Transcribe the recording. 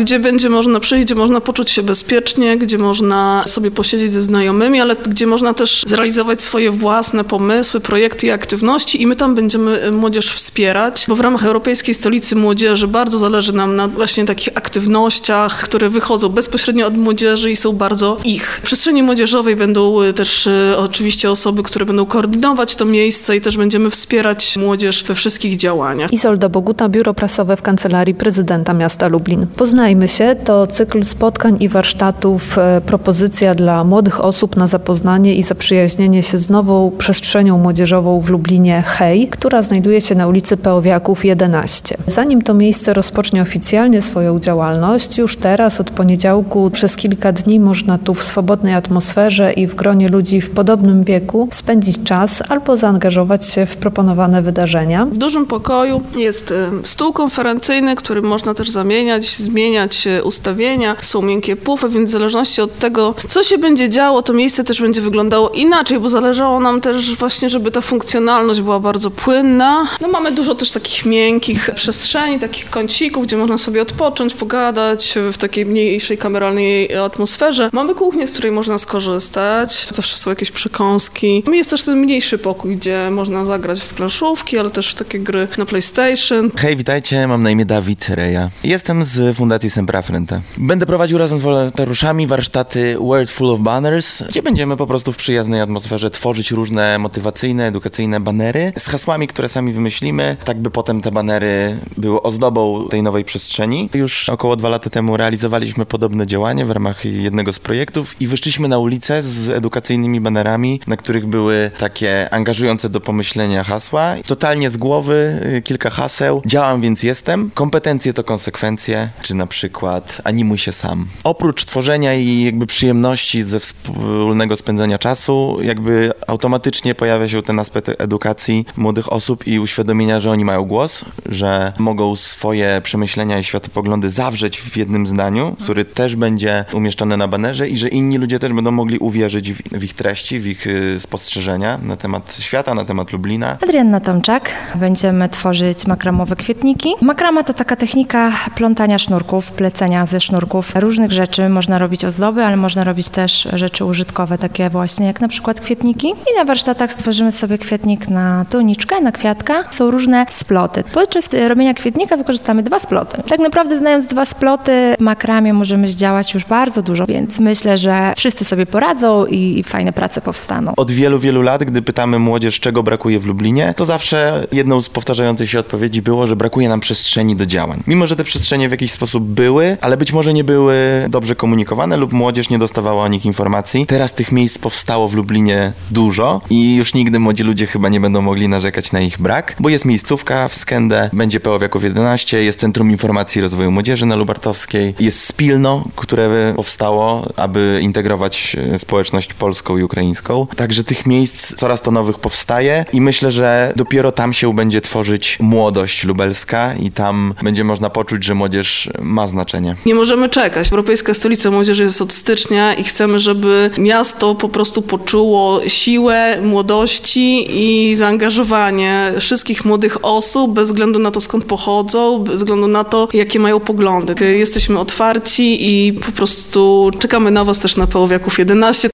gdzie będzie można przyjść, gdzie można poczuć się bezpiecznie, gdzie można sobie posiedzieć ze znajomymi, ale gdzie można też zrealizować swoje własne pomysły, projekty i aktywności i my tam będziemy młodzież wspierać, bo w ramach Europejskiej Stolicy Młodzieży bardzo zależy nam na właśnie takich aktywnościach, które wychodzą bezpośrednio od młodzieży i są bardzo ich. W przestrzeni młodzieżowej będą też oczywiście osoby, które będą koordynować to miejsce i też będziemy wspierać młodzież we wszystkich działaniach. Izolda Boguta, Biuro Prasowe w Kancelarii Prezydenta Miasta Lublin. Poznajmy się to cykl spotkań i warsztatów, propozycja dla młodych osób na zapoznanie i zaprzyjaźnienie się z nową przestrzenią młodzieżową w Lublinie Hej, która znajduje się na ulicy Peowiaków 11. Zanim to miejsce rozpocznie oficjalnie swoją działalność, już teraz od poniedziałku przez kilka dni można tu w swobodnej atmosferze i w gronie ludzi w podobnym wieku spędzić czas albo zaangażować się w proponowane wydarzenia. W dużym pokoju jest stół konferencyjny, który można też zmieniać ustawienia. Są miękkie pufy, więc w zależności od tego, co się będzie działo, to miejsce też będzie wyglądało inaczej, bo zależało nam też właśnie, żeby ta funkcjonalność była bardzo płynna. No mamy dużo też takich miękkich przestrzeni, takich kącików, gdzie można sobie odpocząć, pogadać w takiej mniejszej kameralnej atmosferze. Mamy kuchnię, z której można skorzystać. Zawsze są jakieś przekąski. Jest też ten mniejszy pokój, gdzie można zagrać w planszówki, ale też w takie gry na PlayStation. Hej, witajcie, mam na imię Dawid Reja. Jestem z Fundacji Sempre Frente. Będę prowadził razem z wolontariuszami warsztaty World Full of Banners, gdzie będziemy po prostu w przyjaznej atmosferze tworzyć różne motywacyjne, edukacyjne banery z hasłami, które sami wymyślimy, tak by potem te banery były ozdobą tej nowej przestrzeni. Już około 2 lata temu realizowaliśmy podobne działanie w ramach jednego z projektów i wyszliśmy na ulicę z edukacyjnymi banerami, na których były takie angażujące do pomyślenia hasła. Totalnie z głowy kilka haseł. Działam, więc jestem. Kompetencje to konsekwencje, czy na przykład animuj się sam. Oprócz tworzenia i jakby przyjemności ze wspólnego spędzania czasu, jakby automatycznie pojawia się ten aspekt edukacji młodych osób i uświadomienia, że oni mają głos, że mogą swoje przemyślenia i światopoglądy zawrzeć w jednym zdaniu, który też będzie umieszczony na banerze i że inni ludzie też będą mogli uwierzyć w ich treści, w ich spostrzeżenia na temat świata, na temat Lublina. Adrianna Tomczak. Będziemy tworzyć makramowe kwietniki. Makrama to taka technika plątania sznurków, plecenia ze sznurków różnych rzeczy. Można robić ozdoby, ale można robić też rzeczy użytkowe, takie właśnie jak na przykład kwietniki. I na warsztatach stworzymy sobie kwietnik na doniczkę, na kwiatka. Są różne sploty. Podczas robienia kwietnika wykorzystamy 2 sploty. Tak naprawdę znając 2 sploty w makramie możemy zdziałać już bardzo dużo, więc myślę, że wszyscy sobie poradzą i fajne prace powstaną. Od wielu, wielu lat, gdy pytamy młodzież, czego brakuje w Lublinie, to zawsze jedną z powtarzających się odpowiedzi było, że brakuje nam przestrzeni do działań. Mimo że te przestrzenie w jakiś sposób były, ale być może nie były dobrze komunikowane lub młodzież nie dostawała o nich informacji. Teraz tych miejsc powstało w Lublinie dużo i już nigdy młodzi ludzie chyba nie będą mogli narzekać na ich brak, bo jest miejscówka w Skęde, będzie Peowiaków 11, jest Centrum Informacji i Rozwoju Młodzieży na Lubartowskiej, jest Spilno, które powstało, aby integrować społeczność polską i ukraińską. Także tych miejsc coraz to nowych powstaje i myślę, że dopiero tam się będzie tworzyć młodość lubelska i tam będzie można poczuć, że młodzież ma znaczenie. Nie możemy czekać. Europejska Stolica Młodzieży jest od stycznia i chcemy, żeby miasto po prostu poczuło siłę młodości i zaangażowanie wszystkich młodych osób, bez względu na to, skąd pochodzą, bez względu na to, jakie mają poglądy. Jesteśmy otwarci i po prostu czekamy na Was też na Peowiaków 11.